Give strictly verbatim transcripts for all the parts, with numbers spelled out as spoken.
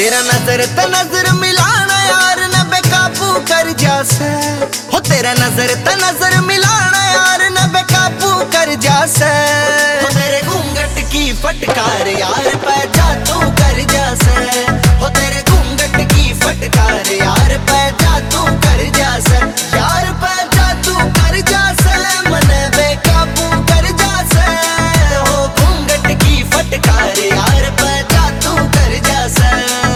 तेरा नजर त नजर मिलाना यार न बेकाबू कर जासे हो, तेरा नजर त नजर मिलाना यार न बेकाबू कर जासे हो, तेरे घूंघट की फटकार यार पे जादू कर जासे हो, तेरे घूंघट की फटकार यार पे जादू कर जासे, यार पे जादू कर जासे मन बेकाबू कर जासे हो, घूंघट की फटकार यार पे जादू कर जासे।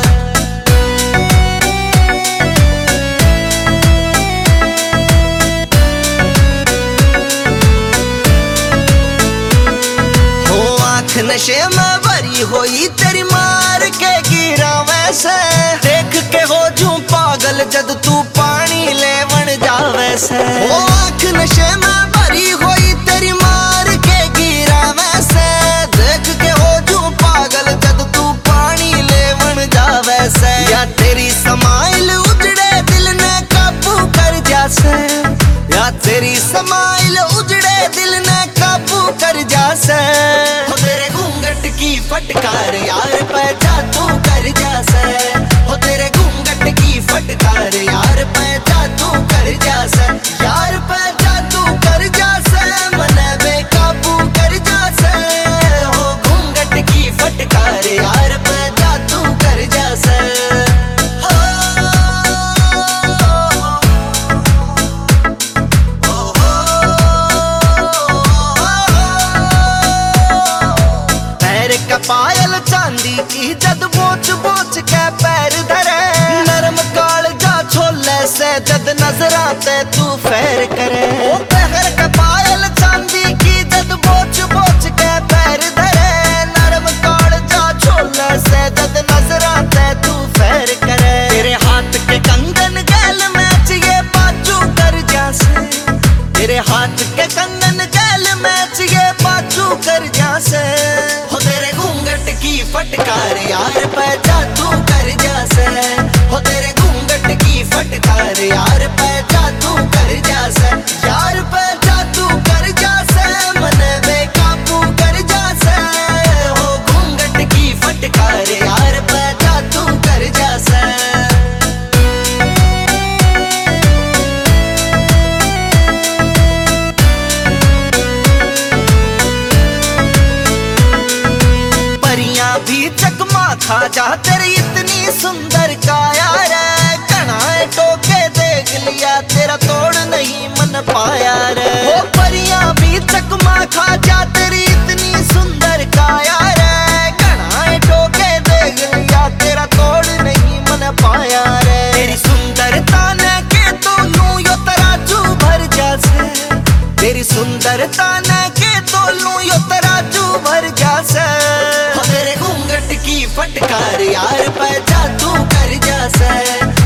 नशे में भरी हुई तेरी मार के गिरा वैसे, देख के हो जूं पागल जद तू पानी लेवन जावे से, ओ आँख नशे में भरी हुई तेरी मार के गिरा वैसे, देख के हो जूं पागल जद तू पानी लेवन जावे से, या तेरी समाइल उजड़े दिल ने काबू कर जासे, या तेरी समाइल उजड़े दिल ने काबू कर जासे, की फटकार यार पे जादू कर जासे हो, तेरे घूंघट की फटकार यार पे जादू कर जासे, यार पे जादू कर जासे मन बेकाबू कर जासे हो, घूंघट की फटकार यार पे जादू कर जासे। पायल चांदी की जद बोच बोच के पैर धरे, नरम काल जा छोले से जद नजरा ते तू फेर करे, ओ पहर के पायल चांदी की जद बोच बोच के पैर धरे, नरम काल जा छोले से जद नजरा ते तू फेर करे, तेरे हाथ के कंगन गैल मैच ये बाजू कर जासे, तेरे हाथ के कंगन गैल मैच ये बाजू कर जासे हो, तेरे घूंघट की फटकार यार पे जादू कर जासे हो, तेरे घूंघट की फटकार यार पे जादू कर जासे, यार पे जादू कर जासे मन बेकाबू कर जासे हो, घूंघट की फटकार यार पे जादू कर जासे। भी चकमा खा जा तेरी इतनी सुंदर काया रे, कणाए टोके देख लिया तेरा तोड़ नहीं मन पाया रे, ओ परियां भी चकमा खा जा तेरी इतनी सुंदर काया रे, कणाए टोके देख लिया तेरा तोड़ नहीं मन पाया रे, तेरी सुंदरता ने के तो लूं यो तराजू भर जासे, तेरी सुंदरता ने के तो लूं यो तराजू भर जासे, तेरे घूंघट की फटकार यार पे जादू कर जासे।